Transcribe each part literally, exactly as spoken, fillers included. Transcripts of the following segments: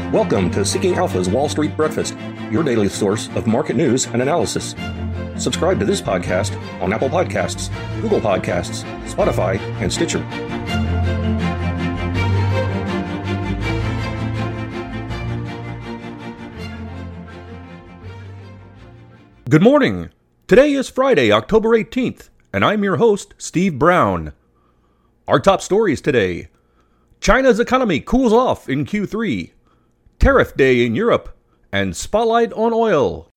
Welcome to Seeking Alpha's Wall Street Breakfast, your daily source of market news and analysis. Subscribe to this podcast on Apple Podcasts, Google Podcasts, Spotify, and Stitcher. Good morning. Today is Friday, October eighteenth, and I'm your host, Steve Brown. Our top stories today: China's economy cools off in Q three, Tariff Day in Europe, and Spotlight on Oil.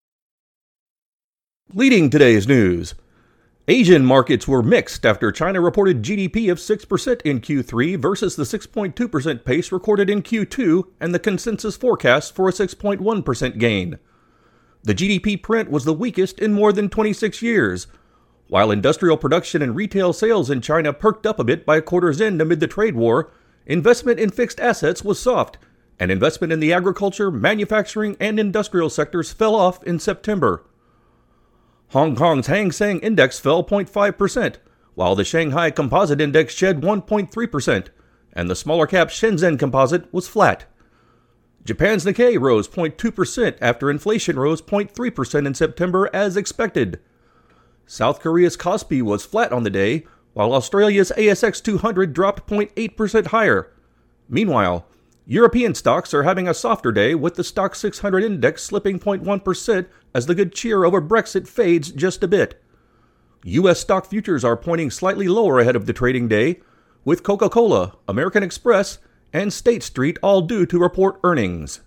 Leading today's news, Asian markets were mixed after China reported G D P of six percent in Q three versus the six point two percent pace recorded in Q two and the consensus forecast for a six point one percent gain. The G D P print was the weakest in more than twenty-six years, while industrial production and retail sales in China perked up a bit by quarter's end amid the trade war. Investment in fixed assets was soft, and investment in the agriculture, manufacturing, and industrial sectors fell off in September. Hong Kong's Hang Seng Index fell zero point five percent, while the Shanghai Composite Index shed one point three percent, and the smaller cap Shenzhen Composite was flat. Japan's Nikkei rose zero point two percent after inflation rose zero point three percent in September as expected. South Korea's Kospi was flat on the day, while Australia's A S X two hundred dropped zero point eight percent higher. Meanwhile, European stocks are having a softer day, with the Stoxx six hundred index slipping zero point one percent as the good cheer over Brexit fades just a bit. U S stock futures are pointing slightly lower ahead of the trading day, with Coca-Cola, American Express, and State Street all due to report earnings.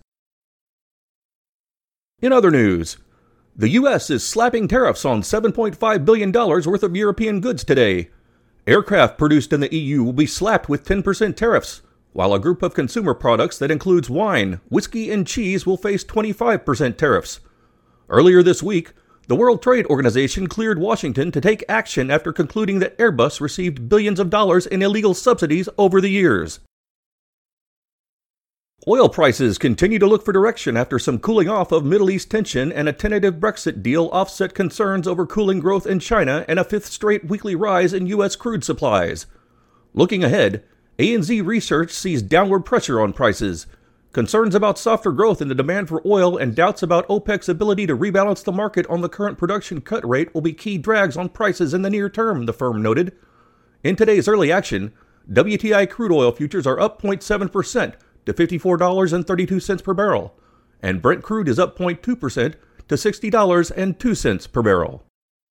In other news, the U S is slapping tariffs on seven point five billion dollars worth of European goods today. Aircraft produced in the E U will be slapped with ten percent tariffs, while a group of consumer products that includes wine, whiskey, and cheese will face twenty-five percent tariffs. Earlier this week, the World Trade Organization cleared Washington to take action after concluding that Airbus received billions of dollars in illegal subsidies over the years. Oil prices continue to look for direction after some cooling off of Middle East tension and a tentative Brexit deal offset concerns over cooling growth in China and a fifth straight weekly rise in U S crude supplies. Looking ahead, A N Z Research sees downward pressure on prices. Concerns about softer growth in the demand for oil and doubts about OPEC's ability to rebalance the market on the current production cut rate will be key drags on prices in the near term, the firm noted. In today's early action, W T I crude oil futures are up zero point seven percent to fifty-four dollars and thirty-two cents per barrel, and Brent crude is up zero point two percent to sixty dollars and two cents per barrel.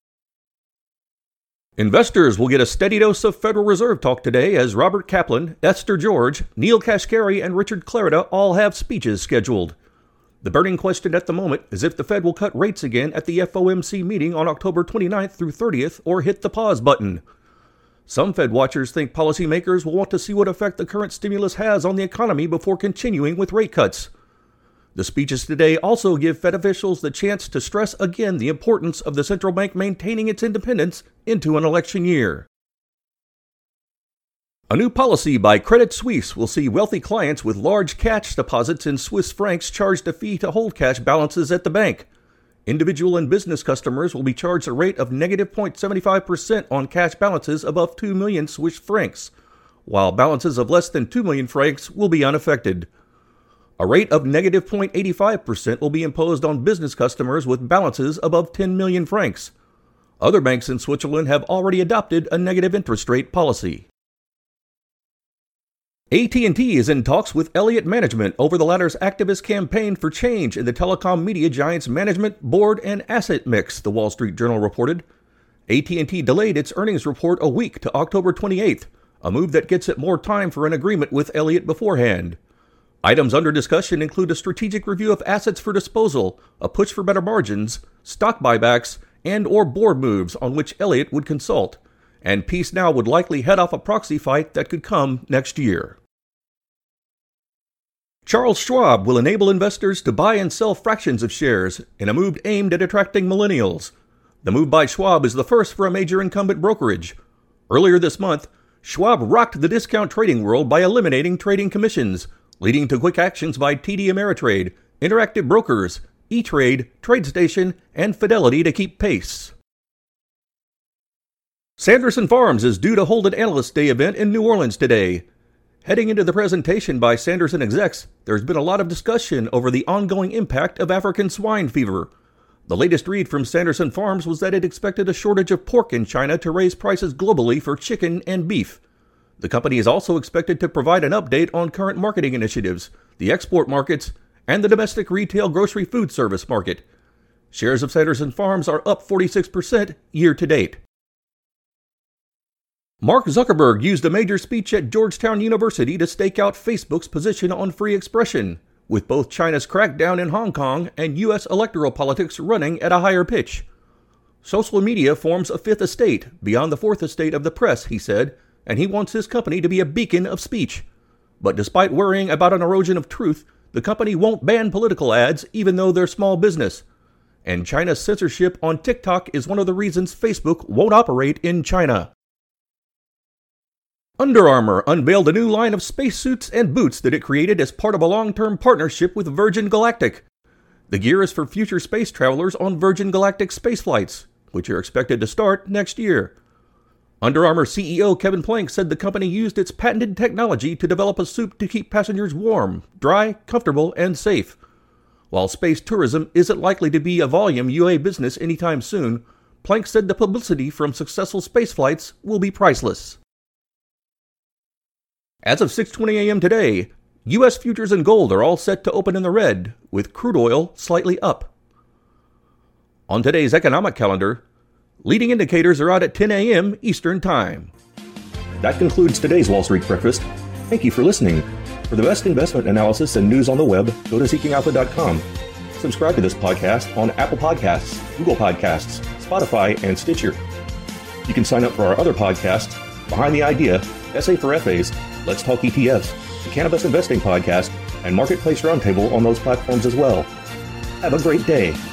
Investors will get a steady dose of Federal Reserve talk today as Robert Kaplan, Esther George, Neil Kashkari, and Richard Clarida all have speeches scheduled. The burning question at the moment is if the Fed will cut rates again at the F O M C meeting on October twenty-ninth through thirtieth or hit the pause button. Some Fed watchers think policymakers will want to see what effect the current stimulus has on the economy before continuing with rate cuts. The speeches today also give Fed officials the chance to stress again the importance of the central bank maintaining its independence into an election year. A new policy by Credit Suisse will see wealthy clients with large cash deposits in Swiss francs charged a fee to hold cash balances at the bank. Individual and business customers will be charged a rate of negative zero point seven five percent on cash balances above two million Swiss francs, while balances of less than two million francs will be unaffected. A rate of negative zero point eight five percent will be imposed on business customers with balances above ten million francs. Other banks in Switzerland have already adopted a negative interest rate policy. A T and T is in talks with Elliott Management over the latter's activist campaign for change in the telecom media giant's management, board, and asset mix, the Wall Street Journal reported. A T and T delayed its earnings report a week to October twenty-eighth, a move that gets it more time for an agreement with Elliott beforehand. Items under discussion include a strategic review of assets for disposal, a push for better margins, stock buybacks, and or board moves on which Elliott would consult, and Peace Now would likely head off a proxy fight that could come next year. Charles Schwab will enable investors to buy and sell fractions of shares in a move aimed at attracting millennials. The move by Schwab is the first for a major incumbent brokerage. Earlier this month, Schwab rocked the discount trading world by eliminating trading commissions, leading to quick actions by T D Ameritrade, Interactive Brokers, E-Trade, TradeStation, and Fidelity to keep pace. Sanderson Farms is due to hold an Analyst Day event in New Orleans today. Heading into the presentation by Sanderson execs, there's been a lot of discussion over the ongoing impact of African swine fever. The latest read from Sanderson Farms was that it expected a shortage of pork in China to raise prices globally for chicken and beef. The company is also expected to provide an update on current marketing initiatives, the export markets, and the domestic retail grocery food service market. Shares of Sanderson Farms are up forty-six percent year to date. Mark Zuckerberg used a major speech at Georgetown University to stake out Facebook's position on free expression, with both China's crackdown in Hong Kong and U S electoral politics running at a higher pitch. Social media forms a fifth estate, beyond the fourth estate of the press, he said, and he wants his company to be a beacon of speech. But despite worrying about an erosion of truth, the company won't ban political ads even though they're small business. And China's censorship on TikTok is one of the reasons Facebook won't operate in China. Under Armour unveiled a new line of spacesuits and boots that it created as part of a long-term partnership with Virgin Galactic. The gear is for future space travelers on Virgin Galactic space flights, which are expected to start next year. Under Armour C E O Kevin Plank said the company used its patented technology to develop a suit to keep passengers warm, dry, comfortable, and safe. While space tourism isn't likely to be a volume U A business anytime soon, Plank said the publicity from successful space flights will be priceless. As of six twenty a.m. today, U S futures and gold are all set to open in the red, with crude oil slightly up. On today's economic calendar, leading indicators are out at ten a.m. Eastern Time. That concludes today's Wall Street Breakfast. Thank you for listening. For the best investment analysis and news on the web, go to seeking alpha dot com. Subscribe to this podcast on Apple Podcasts, Google Podcasts, Spotify, and Stitcher. You can sign up for our other podcasts, Behind the Idea, S A for F As, Let's Talk E T Fs, the Cannabis Investing Podcast, and Marketplace Roundtable on those platforms as well. Have a great day.